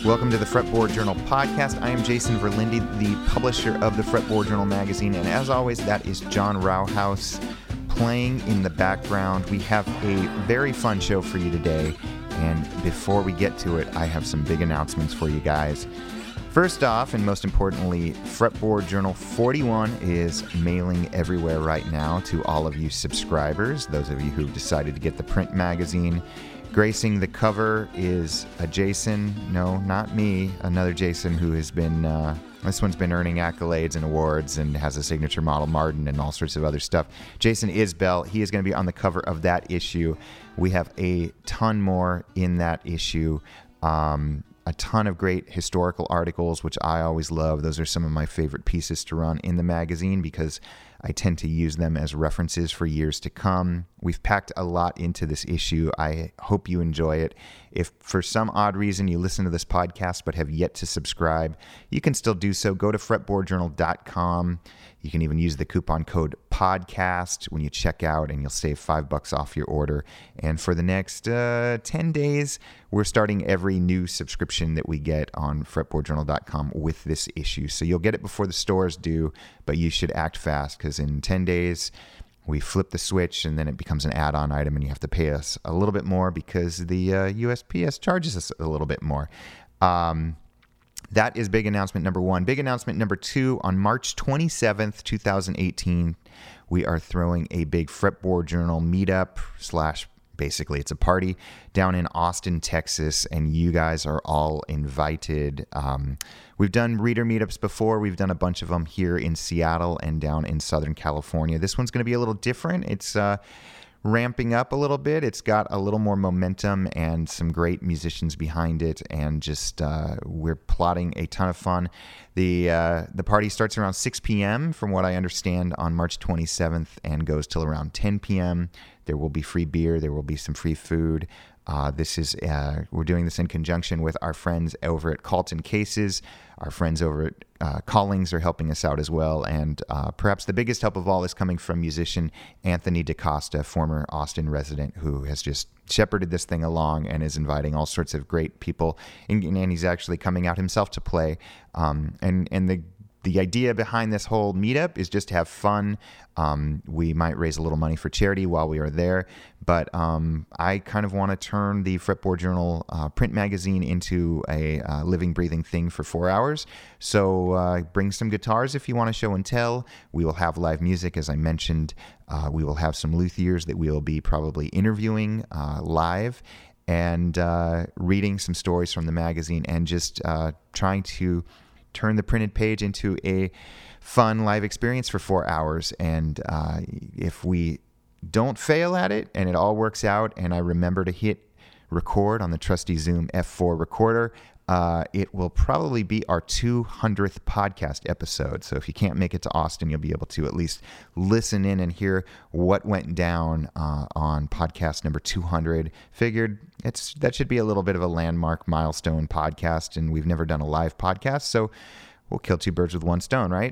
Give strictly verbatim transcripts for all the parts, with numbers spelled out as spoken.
Welcome to the Fretboard Journal podcast. I am Jason Verlinde, the publisher of the Fretboard Journal magazine, and as always, that is John Rauhaus playing in the background. We have a very fun show for you today, and before we get to it, I have some big announcements for you guys. First off, and most importantly, Fretboard Journal forty-one is mailing everywhere right now to all of you subscribers, those of you who've decided to get the print magazine. Gracing the cover is a Jason, no, not me, another Jason who has been, uh, this one's been earning accolades and awards and has a signature model, Martin, and all sorts of other stuff. Jason Isbell, he is going to be on the cover of that issue. We have a ton more in that issue. Um, a ton of great historical articles, which I always love. Those are some of my favorite pieces to run in the magazine because I tend to use them as references for years to come. We've packed a lot into this issue. I hope you enjoy it. If for some odd reason you listen to this podcast but have yet to subscribe, you can still do so. Go to fretboard journal dot com. You can even use the coupon code podcast when you check out, and you'll save five bucks off your order. And for the next uh, ten days, we're starting every new subscription that we get on fretboard journal dot com with this issue. So you'll get it before the stores do, but you should act fast because in ten days, we flip the switch and then it becomes an add-on item and you have to pay us a little bit more because the uh, U S P S charges us a little bit more. Um, That is big announcement number one. Big announcement number two, on March twenty-seventh, twenty eighteen, we are throwing a big Fretboard Journal meetup slash basically it's a party down in Austin, Texas, and you guys are all invited. Um, we've done reader meetups before. We've done a bunch of them here in Seattle and down in Southern California. This one's going to be a little different. It's uh, ramping up a little bit. It's got a little more momentum and some great musicians behind it, and just uh, we're plotting a ton of fun. The uh, the party starts around six p.m. from what I understand on March twenty-seventh and goes till around ten p.m. There will be free beer. There will be some free food. Uh, this is uh, we're doing this in conjunction with our friends over at Calton Cases. Our friends over at uh, Callings are helping us out as well. And uh, perhaps the biggest help of all is coming from musician Anthony DaCosta, former Austin resident, who has just shepherded this thing along and is inviting all sorts of great people. And, and he's actually coming out himself to play. Um, and, and the The idea behind this whole meetup is just to have fun. Um, we might raise a little money for charity while we are there, but um, I kind of want to turn the Fretboard Journal uh, print magazine into a uh, living, breathing thing for four hours. So uh, bring some guitars if you want to show and tell. We will have live music, as I mentioned. Uh, we will have some luthiers that we will be probably interviewing uh, live and uh, reading some stories from the magazine and just uh, trying to turn the printed page into a fun live experience for four hours. And uh, if we don't fail at it and it all works out and I remember to hit record on the trusty Zoom F four recorder, uh, it will probably be our two hundredth podcast episode. So if you can't make it to Austin, you'll be able to at least listen in and hear what went down uh, on podcast number two hundred. Figured it's that should be a little bit of a landmark milestone podcast, and we've never done a live podcast, so we'll kill two birds with one stone, right?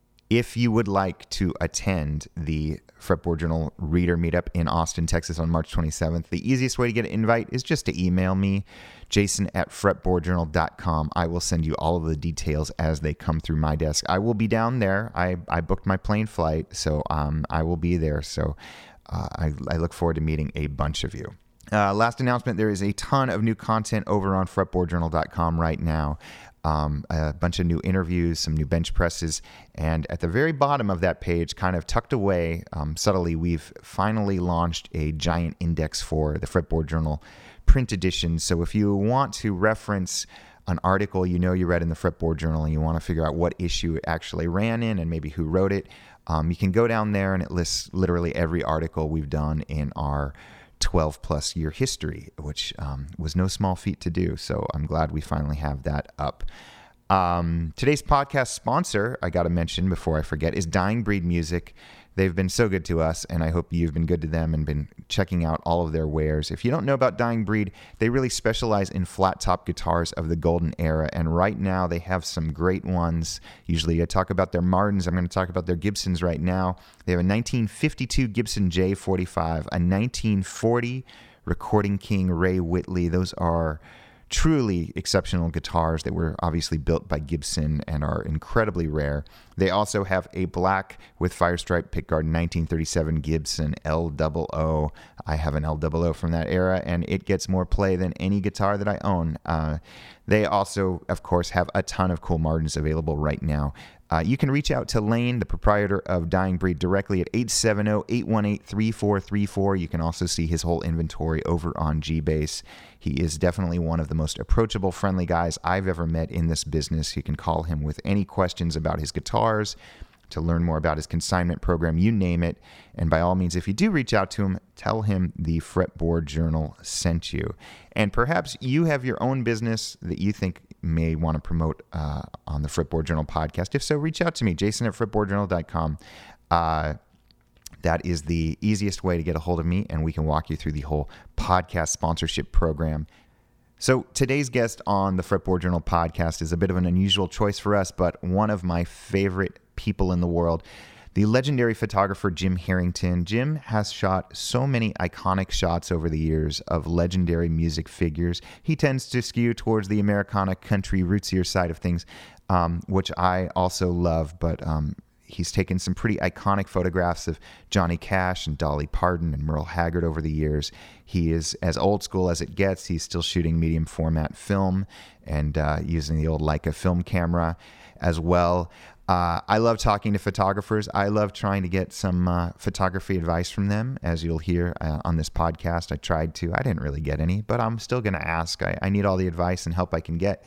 If you would like to attend the Fretboard Journal Reader Meetup in Austin, Texas on March twenty-seventh, the easiest way to get an invite is just to email me, jason at fretboard journal dot com. I will send you all of the details as they come through my desk. I will be down there. I, I booked my plane flight, so um, I will be there. So uh, I, I look forward to meeting a bunch of you. Uh, last announcement, there is a ton of new content over on fretboard journal dot com right now. Um, a bunch of new interviews, some new bench presses, and at the very bottom of that page, kind of tucked away um, subtly, we've finally launched a giant index for the Fretboard Journal print edition. So if you want to reference an article you know you read in the Fretboard Journal and you want to figure out what issue it actually ran in and maybe who wrote it, um, you can go down there and it lists literally every article we've done in our twelve plus year history, which um, was no small feat to do. So I'm glad we finally have that up. Um, today's podcast sponsor, I got to mention before I forget, is Dying Breed Music. They've been so good to us, and I hope you've been good to them and been checking out all of their wares. If you don't know about Dying Breed, they really specialize in flat top guitars of the golden era, and right now they have some great ones. Usually I talk about their Martins. I'm going to talk about their Gibsons right now. They have a nineteen fifty-two Gibson J forty-five, a nineteen forty Recording King Ray Whitley. Those are truly exceptional guitars that were obviously built by Gibson and are incredibly rare. They also have a black with Firestripe pickguard nineteen thirty-seven Gibson L O O. I have an L O O from that era, and it gets more play than any guitar that I own. Uh, they also, of course, have a ton of cool Martins available right now. Uh, you can reach out to Lane, the proprietor of Dying Breed, directly at eight seven zero, eight one eight, three four three four. You can also see his whole inventory over on G-Base. He is definitely one of the most approachable, friendly guys I've ever met in this business. You can call him with any questions about his guitars, to learn more about his consignment program, you name it. And by all means, if you do reach out to him, tell him the Fretboard Journal sent you. And perhaps you have your own business that you think may want to promote uh, on the Fretboard Journal podcast. If so, reach out to me, Jason at fretboard journal dot com. Uh, that is the easiest way to get a hold of me, and we can walk you through the whole podcast sponsorship program. So today's guest on the Fretboard Journal podcast is a bit of an unusual choice for us, but one of my favorite people in the world, the legendary photographer Jim Harrington. Jim has shot so many iconic shots over the years of legendary music figures. He tends to skew towards the Americana country rootsier side of things, um, which I also love, but um, he's taken some pretty iconic photographs of Johnny Cash and Dolly Parton and Merle Haggard over the years. He is as old school as it gets. He's still shooting medium format film and uh, using the old Leica film camera as well. Uh, I love talking to photographers. I love trying to get some uh, photography advice from them, as you'll hear uh, on this podcast. I tried to. I didn't really get any, but I'm still going to ask. I, I need all the advice and help I can get.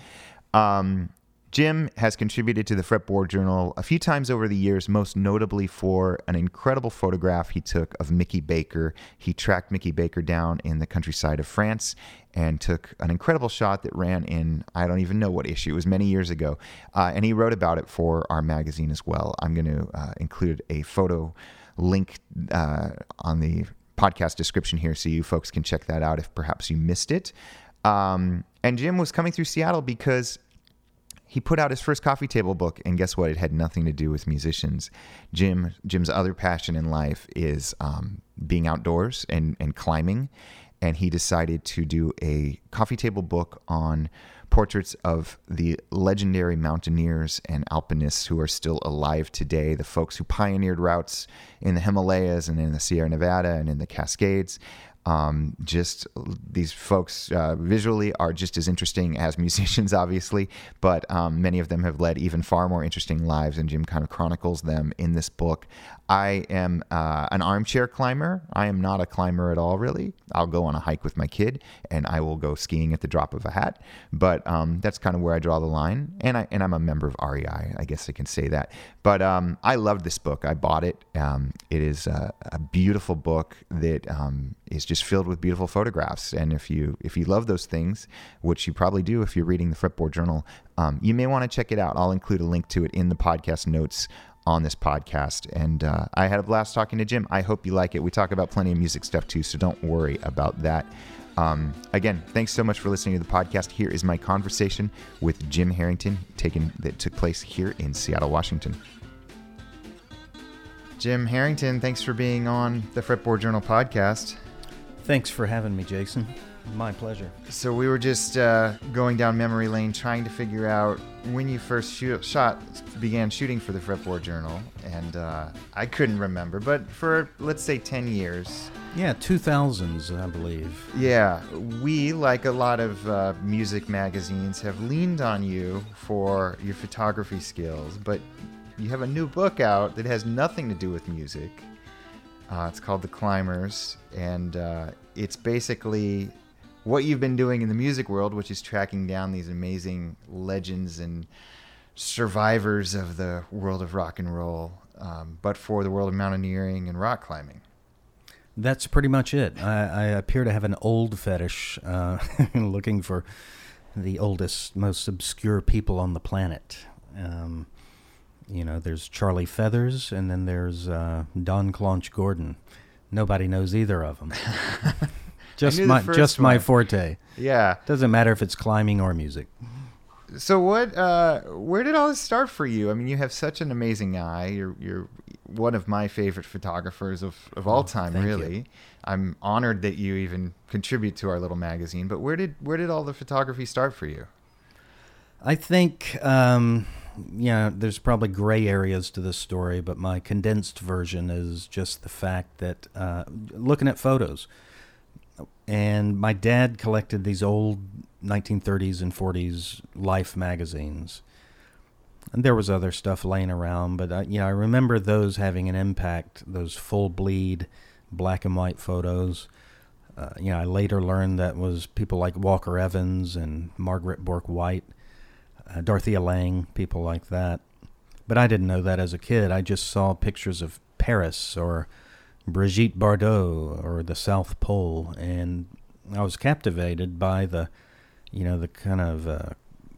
Um, Jim has contributed to the Fretboard Journal a few times over the years, most notably for an incredible photograph he took of Mickey Baker. He tracked Mickey Baker down in the countryside of France and took an incredible shot that ran in, I don't even know what issue, it was many years ago. Uh, and he wrote about it for our magazine as well. I'm going to uh, include a photo link uh, on the podcast description here so you folks can check that out if perhaps you missed it. Um, and Jim was coming through Seattle because he put out his first coffee table book, and guess what? It had nothing to do with musicians. Jim, Jim's other passion in life is um, being outdoors and, and climbing, and he decided to do a coffee table book on portraits of the legendary mountaineers and alpinists who are still alive today, the folks who pioneered routes in the Himalayas and in the Sierra Nevada and in the Cascades. Um, just these folks uh, visually are just as interesting as musicians, obviously, but um, many of them have led even far more interesting lives, and Jim kind of chronicles them in this book. I am uh, an armchair climber. I am not a climber at all, really. I'll go on a hike with my kid, and I will go skiing at the drop of a hat, but um, that's kind of where I draw the line, and, I, and I'm a member of R E I. I guess I can say that. But um, I loved this book. I bought it. Um, it is a, a beautiful book that um, is just filled with beautiful photographs. And if you if you love those things, which you probably do if you're reading the Fretboard Journal, um, you may want to check it out. I'll include a link to it in the podcast notes on this podcast. And uh, I had a blast talking to Jim. I hope you like it. We talk about plenty of music stuff too, so don't worry about that. Um, again, thanks so much for listening to the podcast. Here is my conversation with Jim Harrington, taken that took place here in Seattle, Washington. Jim Harrington, thanks for being on the Fretboard Journal podcast. Thanks for having me, Jason. My pleasure. So we were just uh, going down memory lane trying to figure out when you first shoot, shot, began shooting for the Fretboard Journal, and uh, I couldn't remember, but for, let's say, ten years. Yeah, two thousands, I believe. Yeah, we, like a lot of uh, music magazines, have leaned on you for your photography skills, but you have a new book out that has nothing to do with music. Uh, it's called The Climbers, and uh, it's basically what you've been doing in the music world, which is tracking down these amazing legends and survivors of the world of rock and roll, um, but for the world of mountaineering and rock climbing. That's pretty much it. I, I appear to have an old fetish, uh, looking for the oldest, most obscure people on the planet. Um, you know, there's Charlie Feathers, and then there's uh, Don Clonch Gordon. Nobody knows either of them. Just my just one. my forte. Yeah. Doesn't matter if it's climbing or music. So what? Uh, where did all this start for you? I mean, you have such an amazing eye. You're you're one of my favorite photographers of, of all Oh, time, thank really. you. I'm honored that you even contribute to our little magazine. But where did where did all the photography start for you? I think, um, yeah, there's probably gray areas to this story, but my condensed version is just the fact that uh, looking at photos. And my dad collected these old nineteen thirties and forties Life magazines. And there was other stuff laying around, but uh, yeah, I remember those having an impact, those full bleed black and white photos. Uh, you know, I later learned that was people like Walker Evans and Margaret Bourke-White, uh, Dorothea Lange, people like that. But I didn't know that as a kid. I just saw pictures of Paris or Brigitte Bardot or the South Pole, and I was captivated by the, you know, the kind of uh,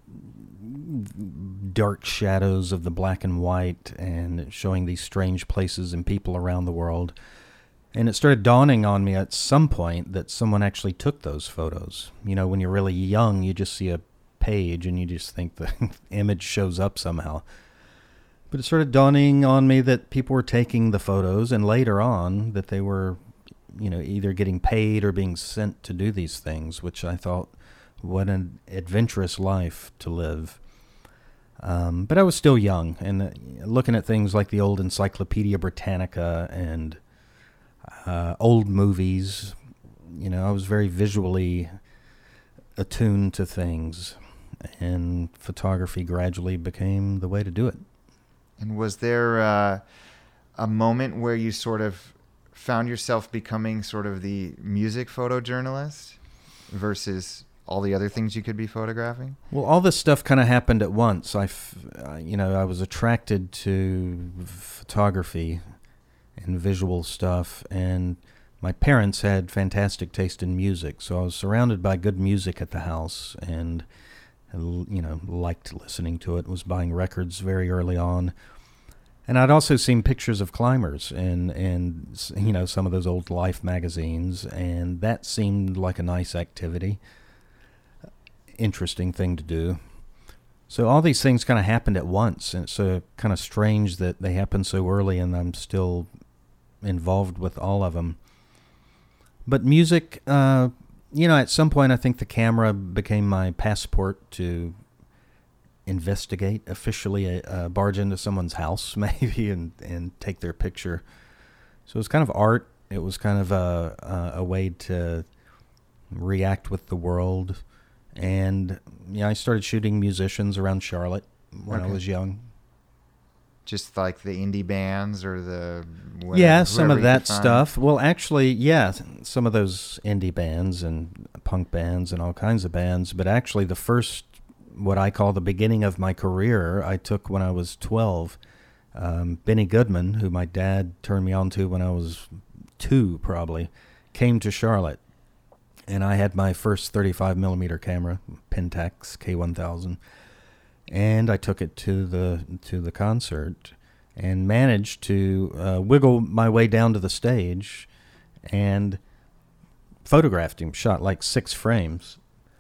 dark shadows of the black and white and showing these strange places and people around the world. And it started dawning on me at some point that someone actually took those photos. You know, when you're really young, you just see a page and you just think the image shows up somehow. But it started dawning on me that people were taking the photos, and later on that they were, you know, either getting paid or being sent to do these things, which I thought, what an adventurous life to live. Um, but I was still young, and uh, looking at things like the old Encyclopedia Britannica and uh, old movies, you know, I was very visually attuned to things, and photography gradually became the way to do it. And was there uh, a moment where you sort of found yourself becoming sort of the music photojournalist versus all the other things you could be photographing? Well, all this stuff kind of happened at once. I, f- uh, you know, I was attracted to photography and visual stuff, and my parents had fantastic taste in music, so I was surrounded by good music at the house, and you know, liked listening to it, was buying records very early on. And I'd also seen pictures of climbers and, and you know, some of those old Life magazines, and that seemed like a nice activity, interesting thing to do. So all these things kind of happened at once, and it's uh, kind of strange that they happened so early and I'm still involved with all of them. But music, uh, you know, at some point I think the camera became my passport to investigate, officially uh, barge into someone's house maybe and, and take their picture. So it was kind of art. It was kind of a, a, a way to react with the world. And yeah, I started shooting musicians around Charlotte when Okay. I was young. Just like the indie bands or the... whatever- Yeah, some whoever of you that could find? stuff. Well, actually, yeah, some of those indie bands and punk bands and all kinds of bands. But actually, the first, what I call the beginning of my career, I took when I was twelve. Um, Benny Goodman, who my dad turned me on to when I was two, probably, came to Charlotte. And I had my first thirty-five millimeter camera, Pentax K one thousand. And I took it to the to the concert and managed to uh, wiggle my way down to the stage and photographed him, shot like six frames,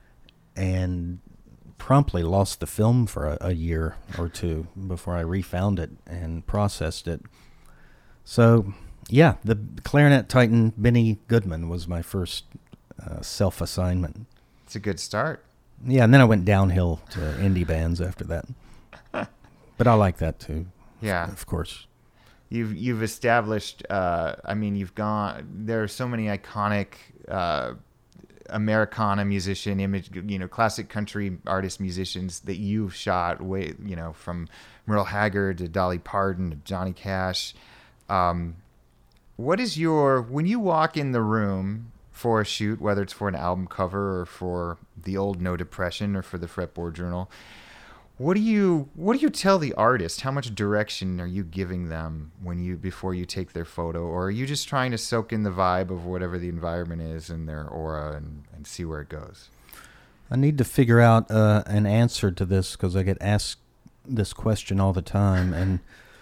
and promptly lost the film for a, a year or two before I refound it and processed it. So, yeah, the clarinet titan Benny Goodman was my first uh, self-assignment. It's a good start. Yeah, and then I went downhill to indie bands after that. But I like that too. Yeah. Of course. You've you've established. Uh, I mean, you've gone. There are so many iconic uh, Americana musician image, you know, classic country artist musicians that you've shot. Way, you know, from Merle Haggard to Dolly Parton to Johnny Cash. Um, what is your when you walk in the room for a shoot, whether it's for an album cover or for the old No Depression or for the Fretboard Journal? What do you what do you tell the artist? How much direction are you giving them when you before you take their photo, or are you just trying to soak in the vibe of whatever the environment is and their aura and, and see where it goes? I need to figure out uh, an answer to this because I get asked this question all the time, and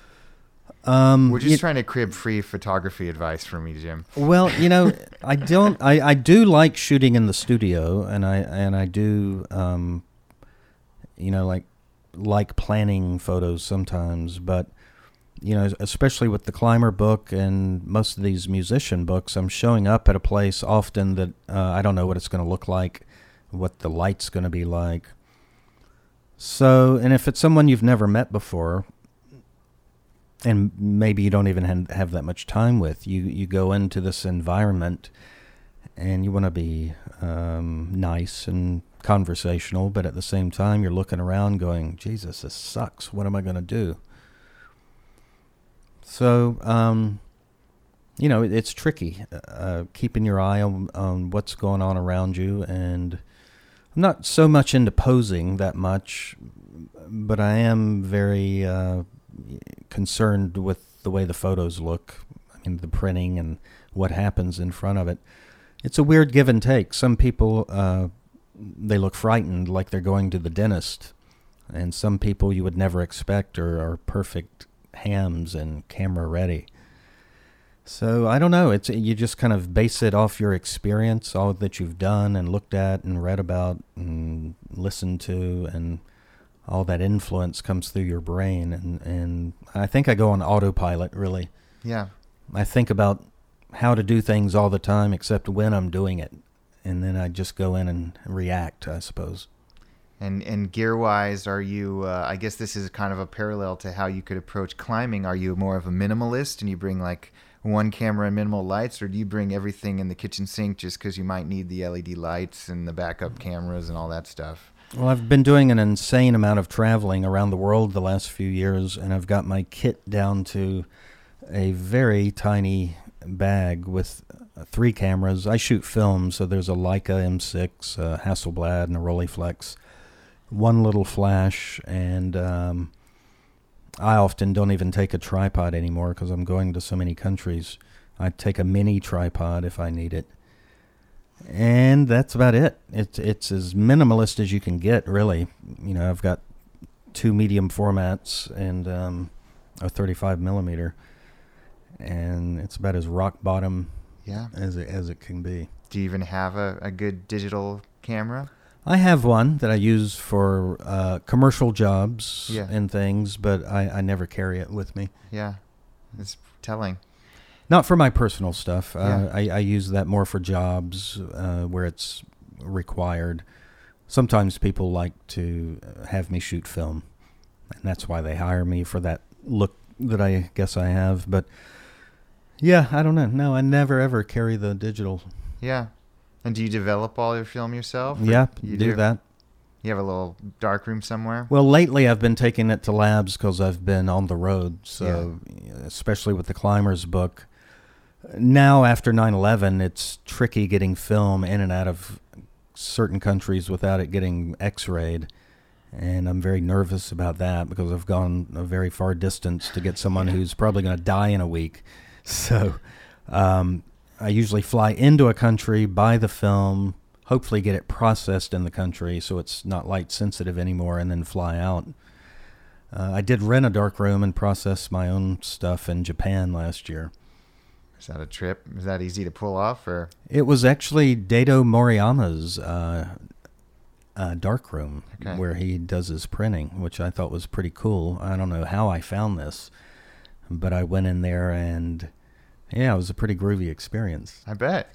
um, We're just you- trying to crib free photography advice from me, Jim. Well, you know, I don't. I, I do like shooting in the studio, and I and I do, um, you know, like like planning photos sometimes. But you know, especially with the climber book and most of these musician books, I'm showing up at a place often that uh, I don't know what it's going to look like, what the light's going to be like. So, and if it's someone you've never met before, and maybe you don't even have that much time with, you, you go into this environment and you want to be um, nice and conversational, but at the same time you're looking around going, Jesus, this sucks. What am I going to do? So, um, you know, it, it's tricky, uh, keeping your eye on, on what's going on around you. And I'm not so much into posing that much, but I am very uh, concerned with the way the photos look. I mean, the printing and what happens in front of it. It's a weird give and take. Some people, uh, they look frightened like they're going to the dentist. And some people you would never expect are, are perfect hams and camera ready. So I don't know. It's you just kind of base it off your experience, all that you've done and looked at and read about and listened to, and all that influence comes through your brain. And, and I think I go on autopilot, really. Yeah. I think about how to do things all the time except when I'm doing it. And then I just go in and react, I suppose. And and gear-wise, are you, uh, I guess this is kind of a parallel to how you could approach climbing. Are you more of a minimalist and you bring like one camera and minimal lights, or do you bring everything in the kitchen sink just because you might need the L E D lights and the backup cameras and all that stuff? Well, I've been doing an insane amount of traveling around the world the last few years, and I've got my kit down to a very tiny bag with uh, three cameras. I shoot film, so there's a Leica M six, a Hasselblad, and a Rolleiflex, one little flash, and um, I often don't even take a tripod anymore because I'm going to so many countries. I take a mini tripod if I need it. And that's about it. It's it's as minimalist as you can get, really. You know, I've got two medium formats and um, a thirty-five millimeter, and it's about as rock bottom yeah. as it, as it can be. Do you even have a, a good digital camera? I have one that I use for uh, commercial jobs yeah. and things, but I, I never carry it with me. Yeah, it's telling. Not for my personal stuff. Yeah. Uh, I, I use that more for jobs uh, where it's required. Sometimes people like to have me shoot film, and that's why they hire me for that look that I guess I have. But, yeah, I don't know. No, I never, ever carry the digital. Yeah. And do you develop all your film yourself? Yeah, you do, do that. You have a little dark room somewhere? Well, lately I've been taking it to labs because I've been on the road. So, yeah. Especially with the Climbers book. Now, after nine eleven, it's tricky getting film in and out of certain countries without it getting x-rayed. And I'm very nervous about that because I've gone a very far distance to get someone who's probably going to die in a week. So um, I usually fly into a country, buy the film, hopefully get it processed in the country so it's not light sensitive anymore, and then fly out. Uh, I did rent a dark room and process my own stuff in Japan last year. Is that a trip? Is that easy to pull off? Or it was actually Daido Moriyama's uh, uh, dark room okay. where he does his printing, which I thought was pretty cool. I don't know how I found this, but I went in there and, yeah, it was a pretty groovy experience. I bet.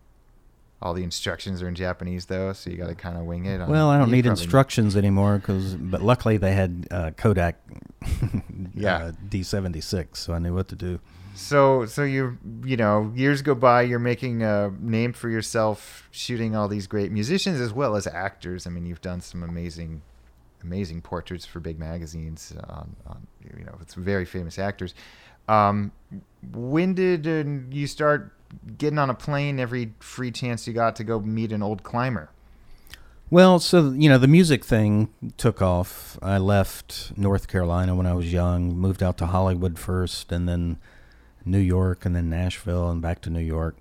All the instructions are in Japanese, though, so you got to kind of wing it. On, well, I don't need probably... instructions anymore, cause, but luckily they had uh, Kodak yeah. uh, D seventy-six, so I knew what to do. So, so you you know, years go by, you're making a name for yourself, shooting all these great musicians as well as actors. I mean, you've done some amazing, amazing portraits for big magazines on, on you know, it's very famous actors. Um, when did uh, you start getting on a plane every free chance you got to go meet an old climber? Well, so, you know, the music thing took off. I left North Carolina when I was young, moved out to Hollywood first, and then New York, and then Nashville, and back to New York.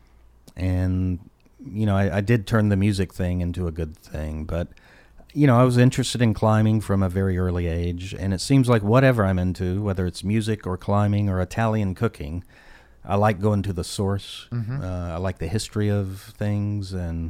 And, you know, I, I did turn the music thing into a good thing. But, you know, I was interested in climbing from a very early age. And it seems like whatever I'm into, whether it's music or climbing or Italian cooking, I like going to the source. Mm-hmm. Uh, I like the history of things. And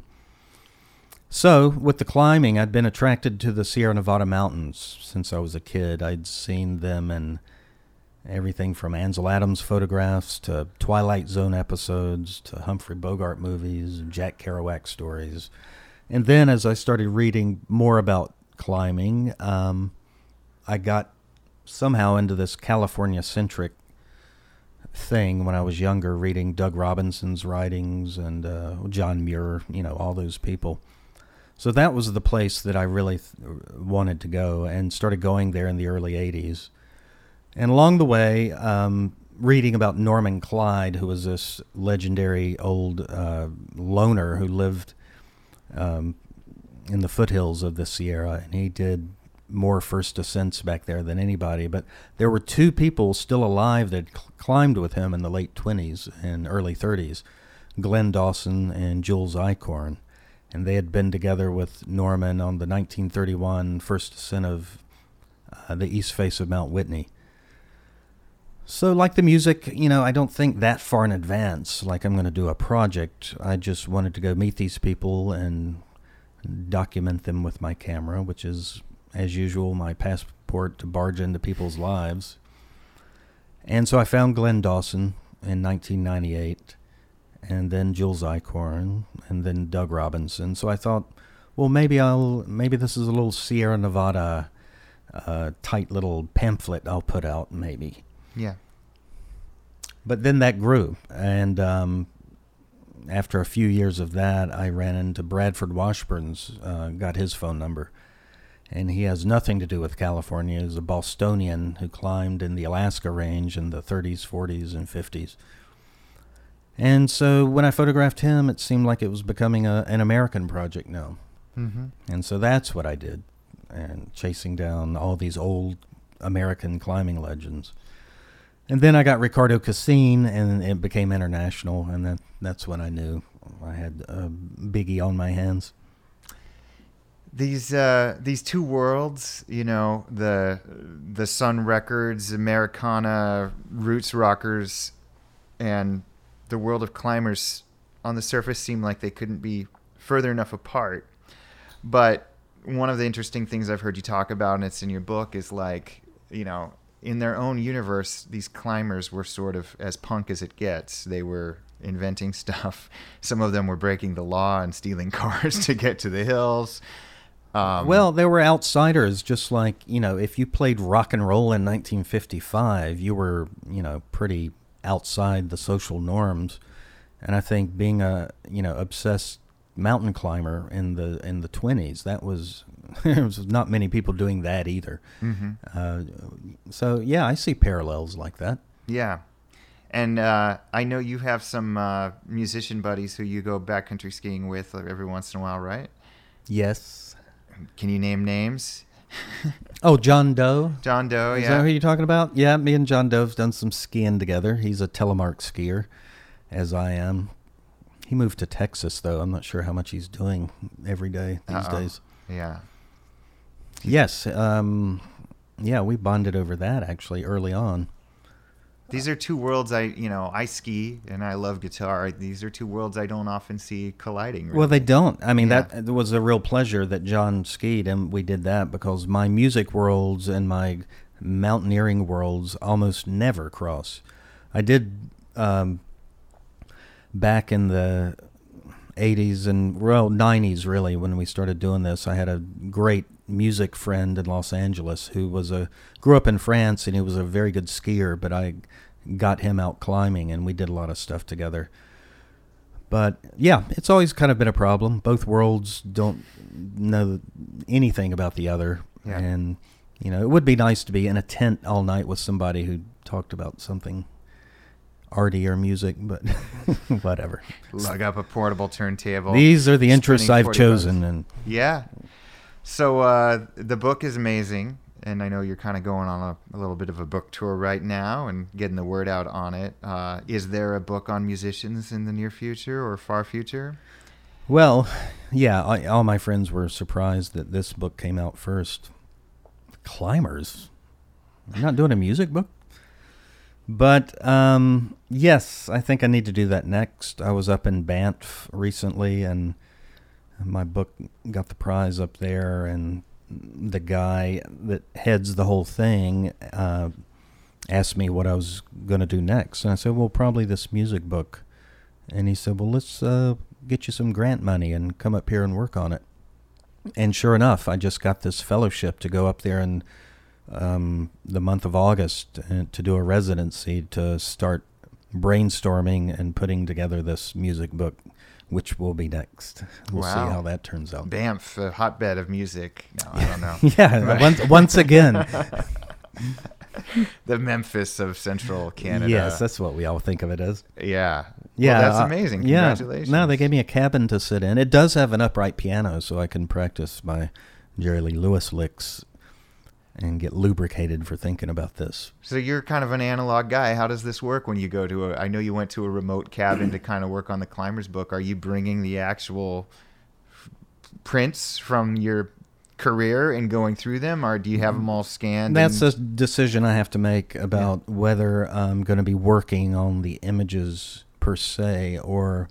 so with the climbing, I'd been attracted to the Sierra Nevada mountains since I was a kid. I'd seen them in Everything from Ansel Adams photographs to Twilight Zone episodes to Humphrey Bogart movies and Jack Kerouac stories. And then as I started reading more about climbing, um, I got somehow into this California-centric thing when I was younger, reading Doug Robinson's writings and uh, John Muir, you know, all those people. So that was the place that I really th- wanted to go, and started going there in the early eighties. And along the way, um, reading about Norman Clyde, who was this legendary old uh, loner who lived um, in the foothills of the Sierra, and he did more first ascents back there than anybody. But there were two people still alive that cl- climbed with him in the late twenties and early thirties, Glenn Dawson and Jules Eichhorn. And they had been together with Norman on the nineteen thirty-one first ascent of uh, the east face of Mount Whitney. So like the music, you know, I don't think that far in advance, like I'm going to do a project. I just wanted to go meet these people and document them with my camera, which is, as usual, my passport to barge into people's lives. And so I found Glenn Dawson in nineteen ninety-eight, and then Jules Eichhorn, and then Doug Robinson. So I thought, well, maybe I'll, maybe this is a little Sierra Nevada uh, tight little pamphlet I'll put out, maybe. Yeah. But then that grew, and um, after a few years of that, I ran into Bradford Washburn's, uh, got his phone number, and he has nothing to do with California. He's a Bostonian who climbed in the Alaska range in the thirties, forties, and fifties. And so when I photographed him, it seemed like it was becoming a, an American project now. Mm-hmm. And so that's what I did, and chasing down all these old American climbing legends. And then I got Ricardo Cassin, and it became international, and that, that's when I knew I had a biggie on my hands. These uh, these two worlds, you know, the the Sun Records, Americana, Roots Rockers, and the world of climbers, on the surface seem like they couldn't be further enough apart. But one of the interesting things I've heard you talk about, and it's in your book, is like, you know, in their own universe, these climbers were sort of as punk as it gets. They were inventing stuff. Some of them were breaking the law and stealing cars to get to the hills. Um, well, they were outsiders, just like, you know, if you played rock and roll in nineteen fifty-five, you were, you know, pretty outside the social norms. And I think being a, you know, obsessed mountain climber in the in the twenties, that was, there was not many people doing that either. Mm-hmm. Uh, so, yeah, I see parallels like that. Yeah. And uh, I know you have some uh, musician buddies who you go backcountry skiing with every once in a while, right? Yes. Can you name names? Oh, John Doe. John Doe, Is yeah. that who you're talking about? Yeah, me and John Doe have done some skiing together. He's a telemark skier, as I am. He moved to Texas, though. I'm not sure how much he's doing every day these Uh-oh. days. Yeah. Yes. Um, yeah, we bonded over that, actually, early on. These are two worlds I, you know, I ski and I love guitar. These are two worlds I don't often see colliding. Really. Well, they don't. I mean, Yeah. that was a real pleasure that John skied, and we did that because my music worlds and my mountaineering worlds almost never cross. I did um, back in the eighties and, well, nineties, really, when we started doing this. I had a great music friend in Los Angeles who was a grew up in France, and he was a very good skier, but I got him out climbing, and we did a lot of stuff together. But yeah, it's always kind of been a problem. Both worlds don't know anything about the other. Yeah. And, you know, it would be nice to be in a tent all night with somebody who talked about something arty or music, but whatever. Lug up a portable turntable. These are the interests spinning I've forty chosen. bucks. And Yeah. So uh, the book is amazing, and I know you're kind of going on a, a little bit of a book tour right now and getting the word out on it. Uh, is there a book on musicians in the near future or far future? Well, yeah, I, all my friends were surprised that this book came out first. Climbers? You're not doing a music book? But, um, yes, I think I need to do that next. I was up in Banff recently, and my book got the prize up there, and the guy that heads the whole thing uh, asked me what I was going to do next. And I said, well, probably this music book. And he said, well, let's uh, get you some grant money and come up here and work on it. And sure enough, I just got this fellowship to go up there in um, the month of August uh, to do a residency to start brainstorming and putting together this music book, which will be next. We'll Wow. see how that turns out. Banff, a hotbed of music. No, I don't know. Yeah, once, once again. The Memphis of Central Canada. Yes, that's what we all think of it as. Yeah. Yeah, Well, that's uh, amazing. Yeah. Congratulations. No, they gave me a cabin to sit in. It does have an upright piano, so I can practice my Jerry Lee Lewis licks and get lubricated for thinking about this. So you're kind of an analog guy. How does this work when you go to a, I know you went to a remote cabin to kind of work on the Climber's book. Are you bringing the actual f- prints from your career and going through them, or do you have them all scanned? That's and... a decision I have to make about yeah. whether I'm going to be working on the images per se, or,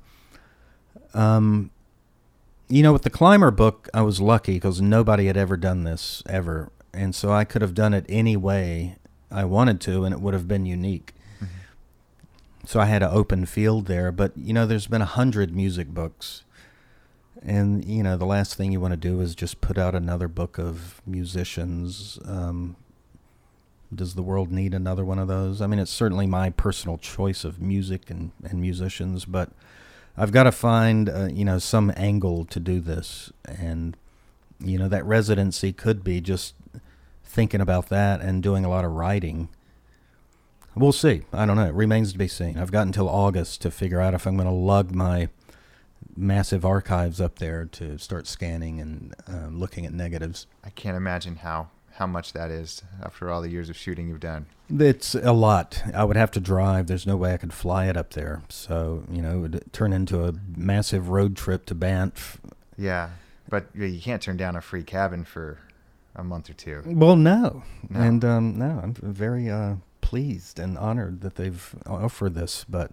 um, you know, with the Climber book, I was lucky because nobody had ever done this ever. And so I could have done it any way I wanted to, and it would have been unique. Mm-hmm. So I had an open field there. But, you know, there's been a hundred music books. And, you know, the last thing you want to do is just put out another book of musicians. Um, does the world need another one of those? I mean, it's certainly my personal choice of music and, and musicians, but I've got to find, uh, you know, some angle to do this. And, you know, that residency could be just thinking about that and doing a lot of writing. We'll see. I don't know. It remains to be seen. I've got until August to figure out if I'm going to lug my massive archives up there to start scanning and uh, looking at negatives. I can't imagine how, how much that is after all the years of shooting you've done. It's a lot. I would have to drive. There's no way I could fly it up there. So, you know, it would turn into a massive road trip to Banff. Yeah, but you can't turn down a free cabin for a month or two. Well, no. no. And, um, no, I'm very uh, pleased and honored that they've offered this, but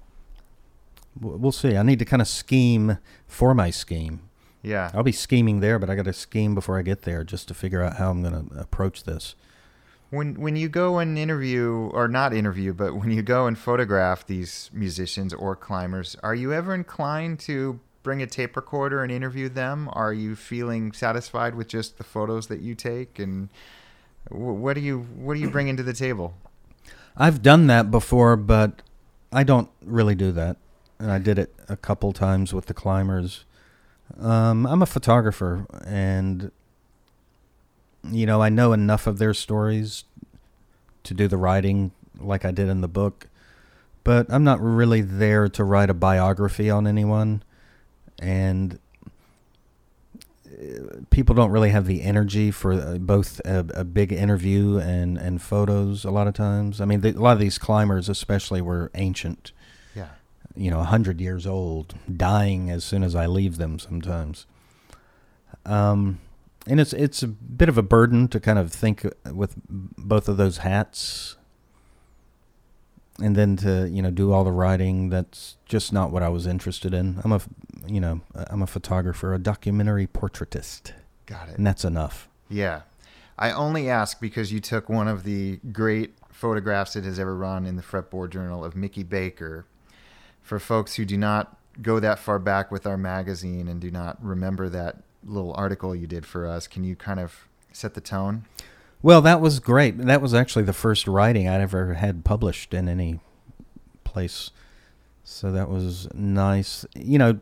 we'll see. I need to kind of scheme for my scheme. Yeah. I'll be scheming there, but I got to scheme before I get there just to figure out how I'm going to approach this. When when you go and interview, or not interview, but when you go and photograph these musicians or climbers, are you ever inclined to bring a tape recorder and interview them? Are you feeling satisfied with just the photos that you take? And what do you what do you bring into the table? I've done that before, but I don't really do that. And I did it a couple times with the climbers. Um, I'm a photographer, and, you know, I know enough of their stories to do the writing like I did in the book, but I'm not really there to write a biography on anyone, and people don't really have the energy for both a, a big interview and, and photos a lot of times. I mean, the, a lot of these climbers especially were ancient. Yeah. You know, a hundred years old, dying as soon as I leave them sometimes. Um, and it's it's a bit of a burden to kind of think with both of those hats, and then to, you know, do all the writing. That's just not what I was interested in. I'm a, you know, I'm a photographer, a documentary portraitist. Got it. And that's enough. Yeah. I only ask because you took one of the great photographs that has ever run in the Fretboard Journal of Mickey Baker. For folks who do not go that far back with our magazine and do not remember that little article you did for us, can you kind of set the tone? Well, that was great. That was actually the first writing I'd ever had published in any place. So that was nice. You know,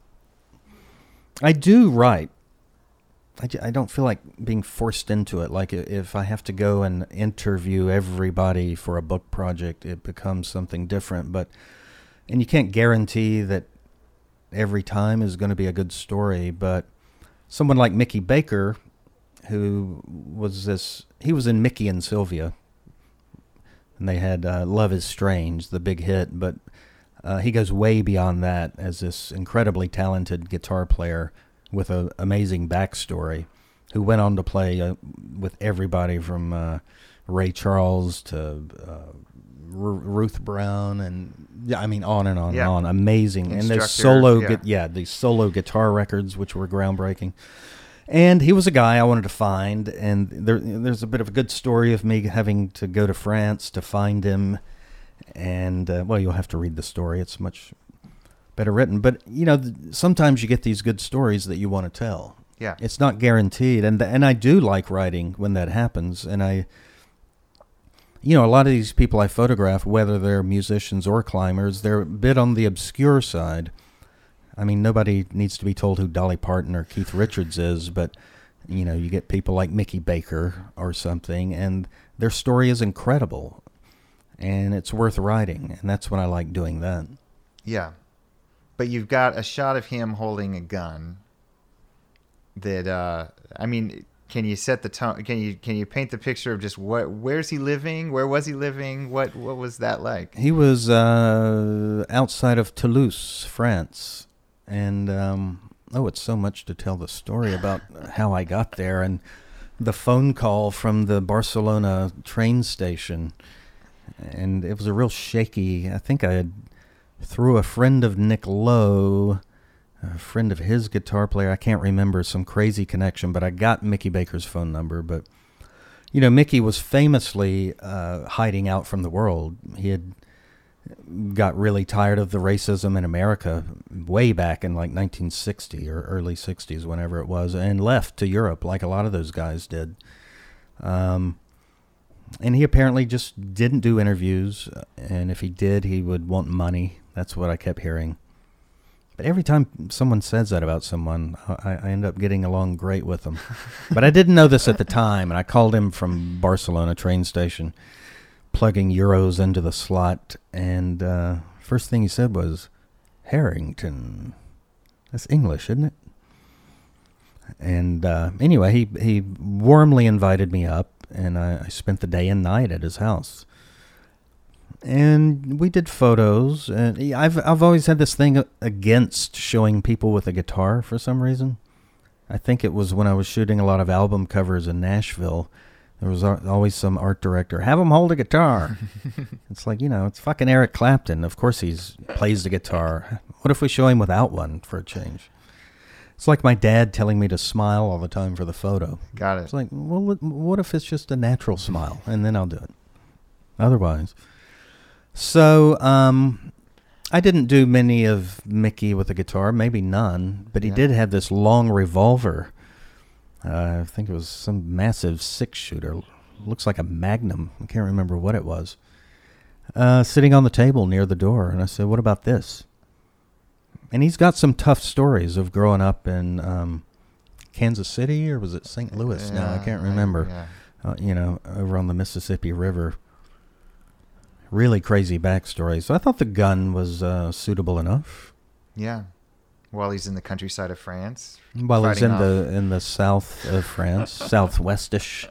I do write. I, j- I don't feel like being forced into it. Like if I have to go and interview everybody for a book project, it becomes something different. But and you can't guarantee that every time is going to be a good story, but someone like Mickey Baker, who was this, he was in Mickey and Sylvia, and they had uh, Love is Strange, the big hit, but uh, he goes way beyond that as this incredibly talented guitar player with an amazing backstory, who went on to play uh, with everybody from uh, Ray Charles to uh, R- Ruth Brown, and yeah, I mean on and on yeah. and on. Amazing, Instructor, and there's solo, yeah. gu- yeah, these solo guitar records which were groundbreaking. And he was a guy I wanted to find, and there, there's a bit of a good story of me having to go to France to find him. And, uh, well, you'll have to read the story. It's much better written. But, you know, th- sometimes you get these good stories that you want to tell. Yeah. It's not guaranteed. And and I do like writing when that happens. And I, you know, a lot of these people I photograph, whether they're musicians or climbers, they're a bit on the obscure side. I mean, nobody needs to be told who Dolly Parton or Keith Richards is, but, you know, you get people like Mickey Baker or something, and their story is incredible, and it's worth writing, and that's when I like doing that. Yeah. But you've got a shot of him holding a gun that, uh, I mean, can you set the tone? Can you can you paint the picture of just what? Where's he living? Where was he living? What what was that like? He was uh, outside of Toulouse, France. And, um, oh, it's so much to tell the story about how I got there and the phone call from the Barcelona train station. And it was a real shaky, I think I had through a friend of Nick Lowe, a friend of his guitar player, I can't remember, some crazy connection, but I got Mickey Baker's phone number. But, you know, Mickey was famously uh, hiding out from the world. He had got really tired of the racism in America way back in like nineteen sixty or early sixties, whenever it was, and left to Europe like a lot of those guys did. Um, and he apparently just didn't do interviews, and if he did, he would want money. That's what I kept hearing. But every time someone says that about someone, I, I end up getting along great with them. But I didn't know this at the time, and I called him from Barcelona train station, plugging euros into the slot, and uh, first thing he said was, Harrington. That's English, isn't it? And uh, anyway, he, he warmly invited me up, and I, I spent the day and night at his house. And we did photos, and I've I've always had this thing against showing people with a guitar for some reason. I think it was when I was shooting a lot of album covers in Nashville. There was always some art director, have him hold a guitar. It's like, you know, it's fucking Eric Clapton. Of course he plays the guitar. What if we show him without one for a change? It's like my dad telling me to smile all the time for the photo. Got it. It's like, well, what if it's just a natural smile? And then I'll do it. Otherwise. So um, I didn't do many of Mickey with a guitar, maybe none, but he yeah. did have this long revolver. Uh, I think it was some massive six-shooter. Looks like a Magnum. I can't remember what it was. Uh, sitting on the table near the door. And I said, what about this? And he's got some tough stories of growing up in um, Kansas City, or was it Saint Louis? Yeah, now I can't remember. I, yeah. uh, you know, over on the Mississippi River. Really crazy backstory. So I thought the gun was uh, suitable enough. Yeah. While he's in the countryside of France. While he's in off. the in the south of France, southwestish.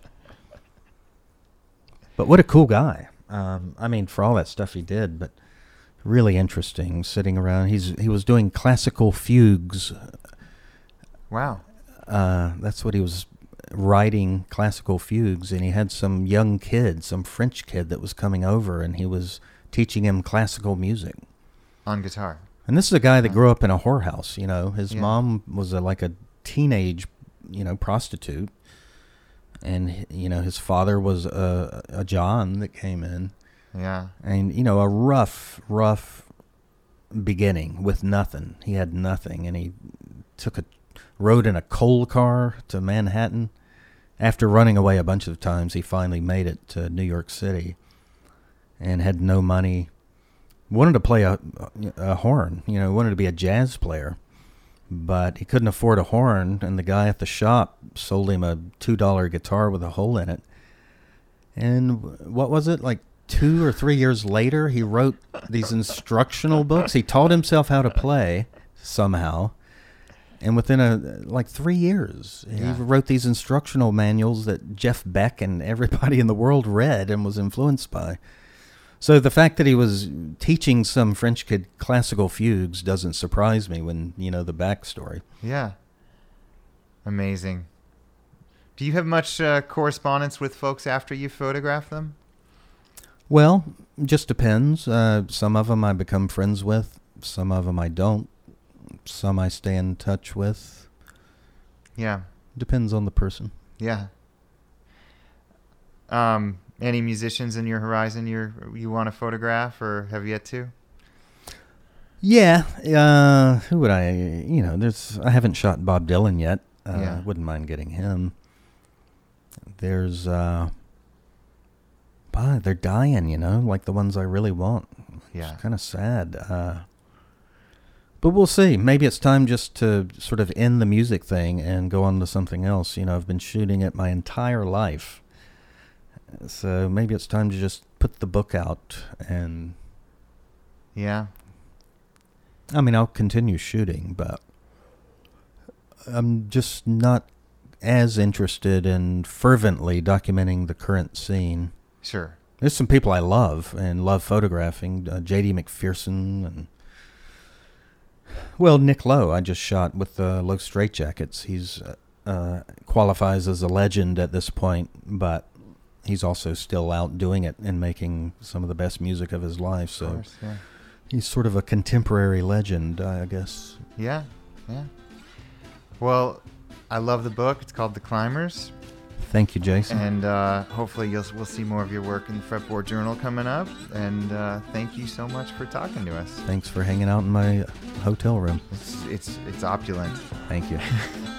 But what a cool guy. Um, I mean, for all that stuff he did, but really interesting sitting around. He's he was doing classical fugues. Wow. Uh, that's what he was writing, classical fugues, and he had some young kid, some French kid that was coming over, and he was teaching him classical music. On guitar. And this is a guy that grew up in a whorehouse, you know. His yeah. mom was a, like a teenage, you know, prostitute. And, you know, his father was a, a John that came in. Yeah. And, you know, a rough, rough beginning with nothing. He had nothing. And he took a, rode in a coal car to Manhattan. After running away a bunch of times, he finally made it to New York City and had no money. Wanted to play a, a horn, you know, wanted to be a jazz player, but he couldn't afford a horn, and the guy at the shop sold him a two dollar guitar with a hole in it. And what was it, like two or three years later, he wrote these instructional books. He taught himself how to play somehow, and within a like three years, yeah. he wrote these instructional manuals that Jeff Beck and everybody in the world read and was influenced by. So the fact that he was teaching some French kid classical fugues doesn't surprise me when you know the backstory. Yeah. Amazing. Do you have much uh, correspondence with folks after you photograph them? Well, just depends. Uh, some of them I become friends with. Some of them I don't. Some I stay in touch with. Yeah. depends on the person. Yeah. Um, any musicians in your horizon you you want to photograph or have yet to? Yeah. Uh, who would I? You know, there's. I haven't shot Bob Dylan yet. Uh, Yeah. Wouldn't mind getting him. There's. Uh, bah, they're dying. You know, like the ones I really want. Yeah. It's kind of sad. Uh, but we'll see. Maybe it's time just to sort of end the music thing and go on to something else. You know, I've been shooting it my entire life. So maybe it's time to just put the book out and... Yeah. I mean, I'll continue shooting, but I'm just not as interested in fervently documenting the current scene. Sure. There's some people I love and love photographing. Uh, J D McPherson and... Well, Nick Lowe, I just shot with the Low Straitjackets. He's uh, uh, qualifies as a legend at this point, but he's also still out doing it and making some of the best music of his life. So Of course, yeah. he's sort of a contemporary legend, I guess. Yeah, yeah. Well, I love the book. It's called The Climbers. Thank you, Jason. And uh, hopefully you'll we'll see more of your work in the Fretboard Journal coming up. And uh, thank you so much for talking to us. Thanks for hanging out in my hotel room. It's it's it's opulent. Thank you.